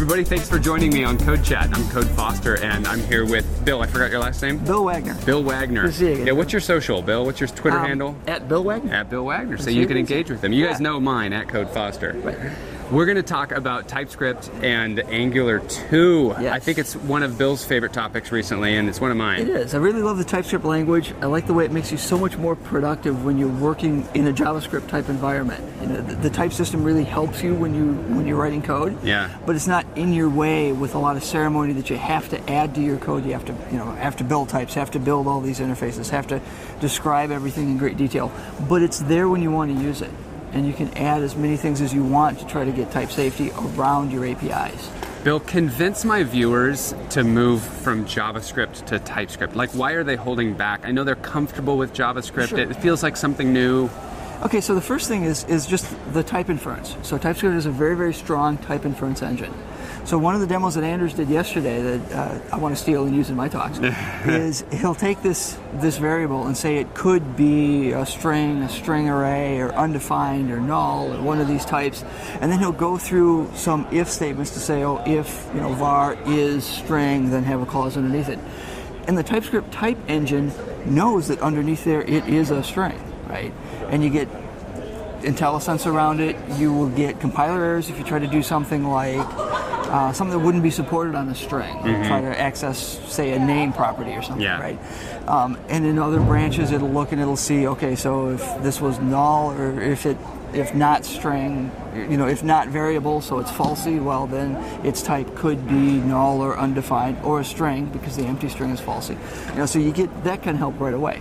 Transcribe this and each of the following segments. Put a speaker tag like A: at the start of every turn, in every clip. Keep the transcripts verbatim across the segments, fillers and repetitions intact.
A: everybody. Thanks for joining me on Code Chat. I'm Code Foster, and I'm here with Bill. I forgot your last name?
B: Bill Wagner.
A: Bill Wagner.
B: Good to see you again.
A: Yeah, what's your social, Bill? What's your Twitter
B: um,
A: handle?
B: At Bill Wagner.
A: At Bill Wagner, so
B: That's
A: you can
B: easy.
A: engage with them. You
B: yeah.
A: guys know mine, at Code Foster.
B: Right.
A: We're going to talk about TypeScript and Angular two.
B: Yes.
A: I think it's one of Bill's favorite topics recently, and it's one of mine.
B: It is. I really love the TypeScript language. I like the way it makes you so much more productive when you're working in a JavaScript type environment. You know, the, the type system really helps you when you when you're writing code.
A: Yeah.
B: But it's not in your way with a lot of ceremony that you have to add to your code. You have to, you know, have to build types, have to build all these interfaces, have to describe everything in great detail. But it's there when you want to use it. And you can add as many things as you want to try to get type safety around your A P Is.
A: Bill, convince my viewers to move from JavaScript to TypeScript. Like, why are they holding back? I know they're comfortable with JavaScript.
B: Sure.
A: It feels like something new.
B: Okay, so the first thing is is just the type inference. So TypeScript is a very, very strong type inference engine. So one of the demos that Anders did yesterday that uh, I want to steal and use in my talks is he'll take this this variable and say it could be a string, a string array, or undefined, or null, or one of these types, and then he'll go through some if statements to say, oh, if you know var is string, then have a clause underneath it. And the TypeScript type engine knows that underneath there it is a string, right? And you get IntelliSense around it. You will get compiler errors if you try to do something like Uh, something that wouldn't be supported on a string, like
A: mm-hmm.
B: try to access, say, a name property or something,
A: yeah.
B: right? Um, and in other branches, it'll look and it'll see, okay, so if this was null or if it, if not string, you know, if not variable, so it's falsy, well then its type could be null or undefined or a string because the empty string is falsy. You know, so you get that can help right away.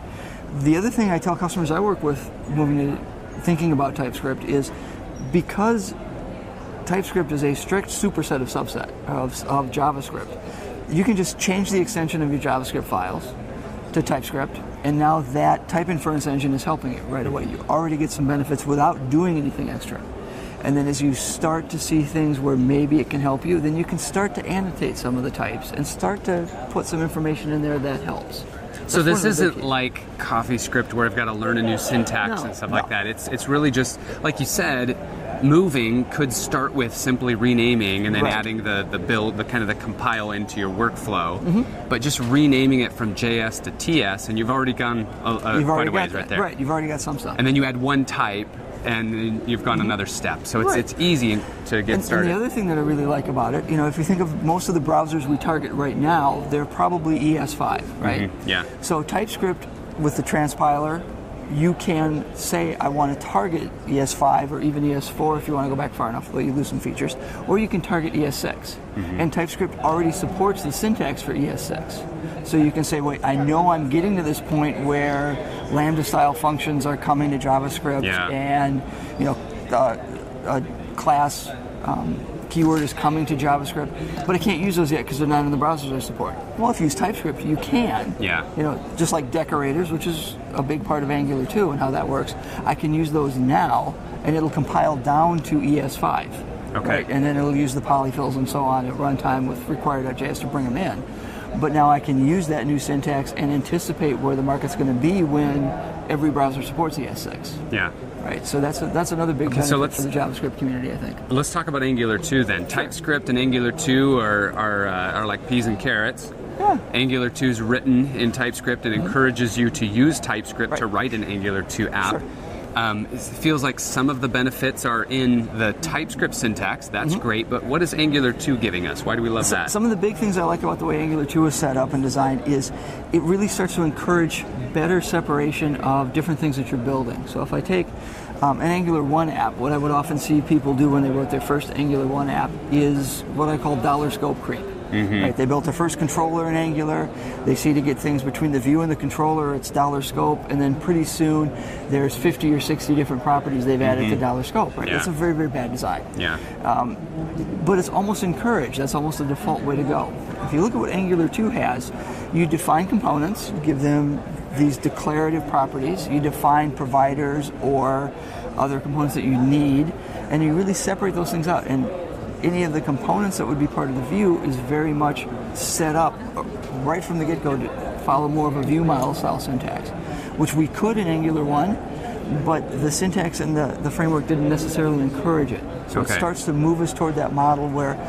B: The other thing I tell customers I work with moving to thinking about TypeScript is because TypeScript is a strict superset of subset of, of JavaScript. You can just change the extension of your JavaScript files to TypeScript, and now that type inference engine is helping it right away. You already get some benefits without doing anything extra. And then as you start to see things where maybe it can help you, then you can start to annotate some of the types and start to put some information in there that helps.
A: So this isn't like CoffeeScript where I've got to learn a new syntax
B: no,
A: and stuff
B: no.
A: like that. It's it's really just, like you said, moving could start with simply renaming and then
B: right.
A: adding the, the build, the kind of the compile into your workflow.
B: Mm-hmm.
A: But just renaming it from J S to T S, and you've already gone a, a,
B: you've
A: quite
B: already
A: a ways
B: got
A: right
B: that.
A: there.
B: Right, you've already got some stuff.
A: And then you add one type, and then you've gone another step. So it's
B: Right.
A: it's easy to get
B: and,
A: started.
B: And the other thing that I really like about it, you know, if you think of most of the browsers we target right now, they're probably E S five, right?
A: Mm-hmm. Yeah.
B: So TypeScript with the transpiler, you can say I want to target E S five or even E S four if you want to go back far enough, but you lose some features, or you can target E S six.
A: Mm-hmm.
B: And TypeScript already supports the syntax for E S six. So you can say, wait, I know I'm getting to this point where Lambda style functions are coming to JavaScript,
A: yeah.
B: and you know, uh, a class um, keyword is coming to JavaScript, but I can't use those yet because they're not in the browsers I support. Well, if you use TypeScript, you can.
A: Yeah.
B: You know, just like decorators, which is a big part of Angular two and how that works. I can use those now, and it'll compile down to E S five.
A: Okay.
B: Right? And then it'll use the polyfills and so on at runtime with require.js to bring them in. But now I can use that new syntax and anticipate where the market's going to be when every browser supports E S six.
A: Yeah.
B: Right, so that's a, that's another big
A: Okay,
B: benefit
A: so let's-
B: for the JavaScript community, I think.
A: Let's talk about Angular two then. TypeScript and Angular two are are, uh, are like peas and carrots.
B: Yeah.
A: Angular two is written in TypeScript and mm-hmm. encourages you to use TypeScript
B: right.
A: to write an Angular two app.
B: Sure.
A: Um, it feels like some of the benefits are in the TypeScript syntax. That's
B: mm-hmm.
A: great, but what is Angular two giving us? Why do we love
B: so,
A: that?
B: Some of the big things I like about the way Angular two is set up and designed is it really starts to encourage better separation of different things that you're building. So if I take um, an Angular one app, what I would often see people do when they wrote their first Angular one app is what I call dollar scope creep. Mm-hmm. Right, they built their first controller in Angular. They see to get things between the view and the controller, it's dollar scope, and then pretty soon there's fifty or sixty different properties they've added
A: mm-hmm.
B: to dollar scope. Right,
A: yeah.
B: That's a very, very bad design.
A: Yeah.
B: Um, but it's almost encouraged. That's almost the default way to go. If you look at what Angular two has, you define components, you give them these declarative properties, you define providers or other components that you need, and you really separate those things out. And any of the components that would be part of the view is very much set up right from the get-go to follow more of a view model style syntax, which we could in Angular one, but the syntax and the, the framework didn't necessarily encourage it. So
A: okay.
B: it starts to move us toward that model where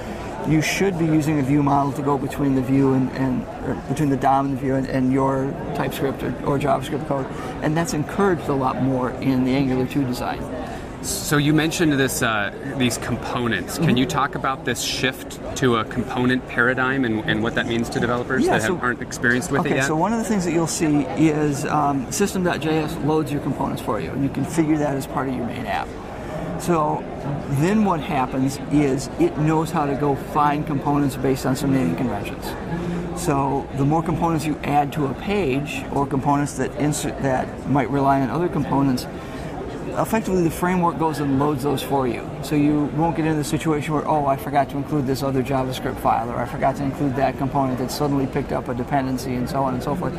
B: you should be using a view model to go between the view and, and or between the D O M and the view and, and your TypeScript or, or JavaScript code, and that's encouraged a lot more in the Angular two design.
A: So you mentioned this, uh, these components. Can mm-hmm. you talk about this shift to a component paradigm and, and what that means to developers
B: yeah,
A: that
B: so,
A: have, aren't experienced with
B: okay,
A: it yet?
B: Okay, so one of the things that you'll see is um, system dot J S loads your components for you, and you configure that as part of your main app. So then what happens is it knows how to go find components based on some naming conventions. So the more components you add to a page, or components that insert that might rely on other components, effectively the framework goes and loads those for you. So you won't get into the situation where, oh, I forgot to include this other JavaScript file, or I forgot to include that component that suddenly picked up a dependency, and so on and so forth,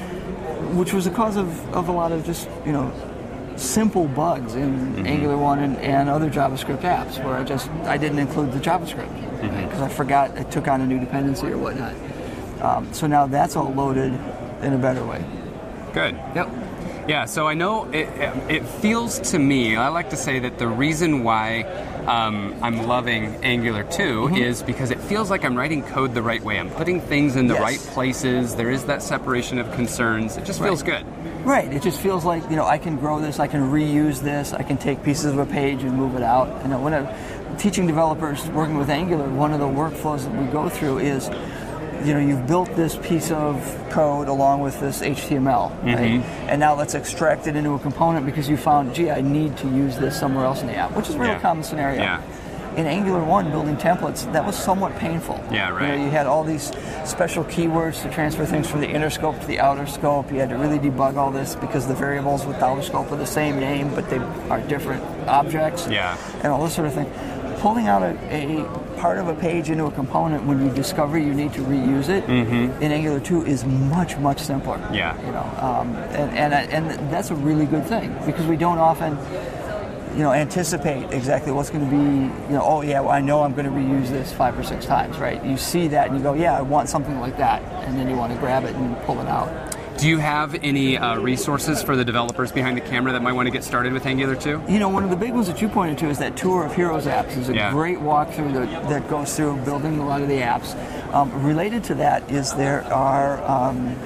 B: which was the cause of, of a lot of just, you know, simple bugs in mm-hmm. Angular one and, and other JavaScript apps, where I just, I didn't include the JavaScript because mm-hmm. I forgot I took on a new dependency or whatnot. Um, so now that's all loaded in a better way.
A: Good.
B: Yep.
A: Yeah, so I know it, it feels to me, I like to say that the reason why um, I'm loving Angular two mm-hmm. is because it feels like I'm writing code the right way. I'm putting things in the
B: yes.
A: right places. There is that separation of concerns. It just
B: right.
A: feels good.
B: Right. It just feels like, you know, I can grow this, I can reuse this, I can take pieces of a page and move it out. You know, when I'm teaching developers working with Angular, one of the workflows that we go through is, you know, you've built this piece of code along with this H T M L, right? Mm-hmm. And now let's extract it into a component because you found, gee, I need to use this somewhere else in the app, which is a really
A: yeah.
B: common scenario.
A: Yeah.
B: In Angular one, building templates, that was somewhat painful.
A: Yeah, right.
B: You know, you had all these special keywords to transfer things from the inner scope to the outer scope. You had to really debug all this because the variables with the outer scope are the same name, but they are different objects.
A: Yeah.
B: And all this sort of thing. Pulling out a, a part of a page into a component when you discover you need to reuse it mm-hmm. in Angular two is much, much simpler.
A: Yeah.
B: You know, um, and, and and that's a really good thing because we don't often, you know, anticipate exactly what's going to be, you know, oh yeah, well, I know I'm going to reuse this five or six times, right? You see that and you go, yeah, I want something like that, and then you want to grab it and pull it out.
A: Do you have any uh, resources for the developers behind the camera that might want to get started with Angular two?
B: You know, one of the big ones that you pointed to is that Tour of Heroes apps. Is a yeah. great walkthrough that, that goes through building a lot of the apps. Um, related to that is there are um,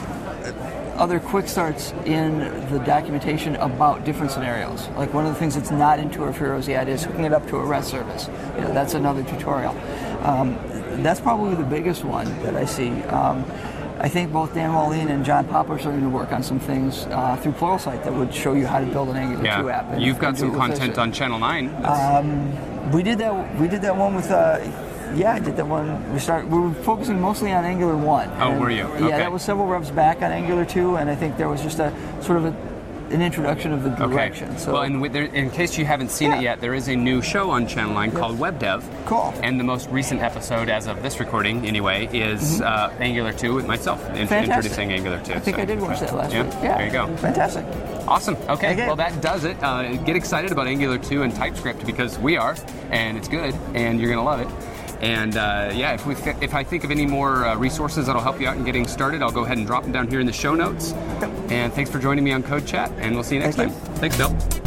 B: other quick starts in the documentation about different scenarios. Like one of the things that's not in Tour of Heroes yet is hooking it up to a REST service. You know, that's another tutorial. Um, that's probably the biggest one that I see. Um, I think both Dan Wallin and John Pop are starting to work on some things uh, through Pluralsight that would show you how to build an Angular
A: yeah.
B: two app. And,
A: You've got
B: and
A: some content on Channel nine.
B: Um, we did that. We did that one with. Uh, yeah, I did that one. We start. We were focusing mostly on Angular one.
A: Oh,
B: and,
A: were you? Okay.
B: Yeah, that was several revs back on Angular two, and I think there was just a sort of a. an introduction of the direction.
A: Okay.
B: So,
A: well, and with there, in case you haven't seen
B: yeah.
A: it yet, there is a new show on Channel nine called WebDev.
B: Cool.
A: And the most recent episode, as of this recording anyway, is mm-hmm. uh, Angular two with myself, in- introducing Angular two.
B: I think
A: so,
B: I did watch that last
A: yeah,
B: week. Yeah,
A: there you go.
B: Fantastic.
A: Awesome. Okay,
B: okay.
A: well that does it. Uh, get excited about Angular two and TypeScript because we are, and it's good, and you're going to love it. And uh, yeah, if we th- if I think of any more uh, resources that'll help you out in getting started, I'll go ahead and drop them down here in the show notes. Yep. And thanks for joining me on Code Chat, and we'll see you next
B: Thank
A: time.
B: you.
A: Thanks, Bill.